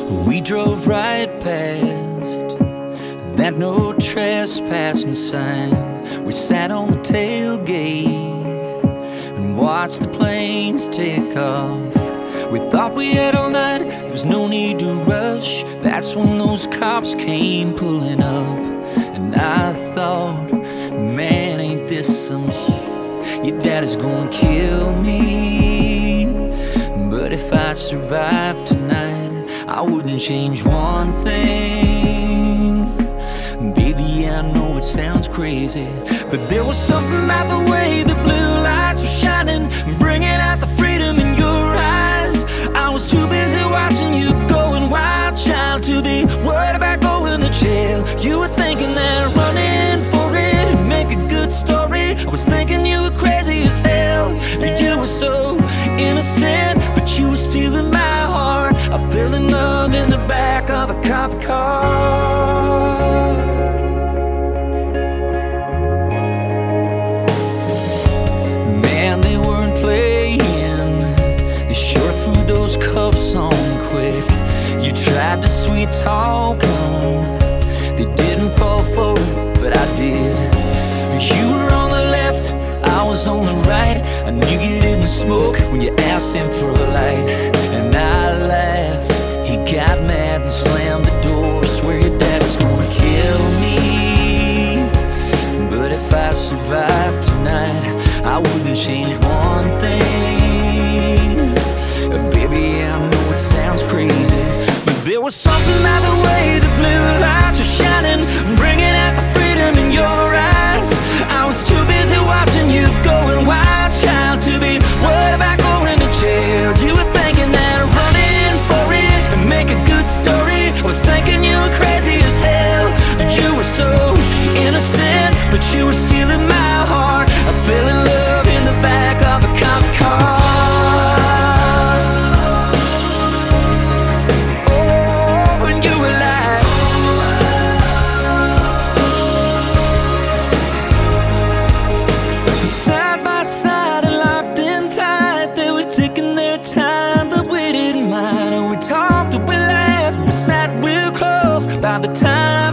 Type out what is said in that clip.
We drove right past that no trespassing sign. We sat on the tailgate and watched the planes take off. We thought we had all night, there was no need to rush. That's when those cops came pulling up. And I thought, man, ain't this some shit? Your daddy's gonna kill me. But if I survive tonight, I wouldn't change one thing. Baby, I know it sounds crazy, but there was something about the way the blue lights were shining, bringing out the freedom in your eyes. I was too busy watching you going wild, child, to be worried about going to jail. You were thinking that running for it would make a good story. I was thinking you were crazy as hell. You were so innocent, but you were stealing my heart. I fell in love in the back of a cop car. Man, they weren't playing. They sure threw those cuffs on quick. You tried to sweet talk them. They didn't fall for it, but I did. You were on the left, I was on the right. I knew you didn't smoke when you asked him for a light. And I laughed, he got mad and slammed the door. Swear your daddy's gonna kill me. But if I survive tonight, I wouldn't change one thing. Baby, I know it sounds crazy, but there was something about the way the blue lights were shining, bringing out the freedom in your eyes. I was too busy watching you going wild, child, to be worried about going to jail. You were thinking that running for it would make a good story. I was thinking you were crazy as hell. You were so innocent, but you were stealing my heart. I fell in love in the back of a cop car. By the time